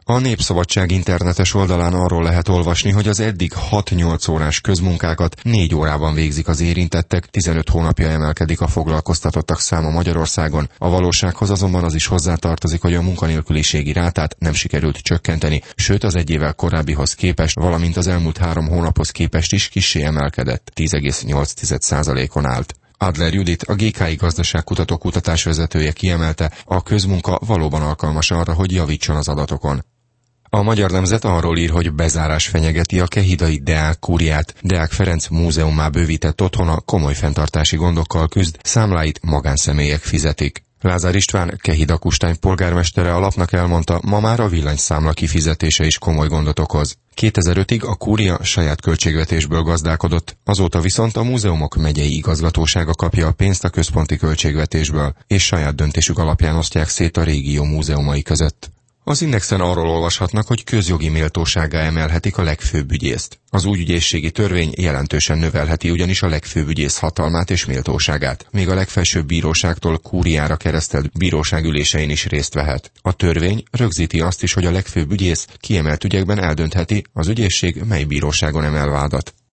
A Népszabadság internetes oldalán arról lehet olvasni, hogy az eddig 6-8 órás közmunkákat 4 órában végzik az érintettek, 15 hónapja emelkedik a foglalkoztatottak száma Magyarországon. A valósághoz azonban az is hozzátartozik, hogy a munkanélküliségi rátát nem sikerült csökkenteni, sőt az egy évvel korábbihoz képest, valamint az elmúlt 3 hónaphoz képest is kissé emelkedett, 10,8%-on állt. Adler Judit, a GKI gazdaságkutató kutatásvezetője kiemelte, a közmunka valóban alkalmas arra, hogy javítson az adatokon. A Magyar Nemzet arról ír, hogy bezárás fenyegeti a kehidai Deák kúriát. Deák Ferenc múzeummá bővített otthona komoly fenntartási gondokkal küzd, számláit magánszemélyek fizetik. Lázár István, Kehida Kustány polgármestere a lapnak elmondta, ma már a villanyszámla kifizetése is komoly gondot okoz. 2005-ig a kúria saját költségvetésből gazdálkodott, azóta viszont a múzeumok megyei igazgatósága kapja a pénzt a központi költségvetésből, és saját döntésük alapján osztják szét a régió múzeumai között. Az Indexen arról olvashatnak, hogy közjogi méltósággá emelhetik a legfőbb ügyészt. Az úgyügyészségi törvény jelentősen növelheti ugyanis a legfőbb ügyész hatalmát és méltóságát, még a legfelsőbb bíróságtól kúriára keresztelt bíróságülésein is részt vehet. A törvény rögzíti azt is, hogy a legfőbb ügyész kiemelt ügyekben eldöntheti, az ügyészség mely bíróságon emel vádat.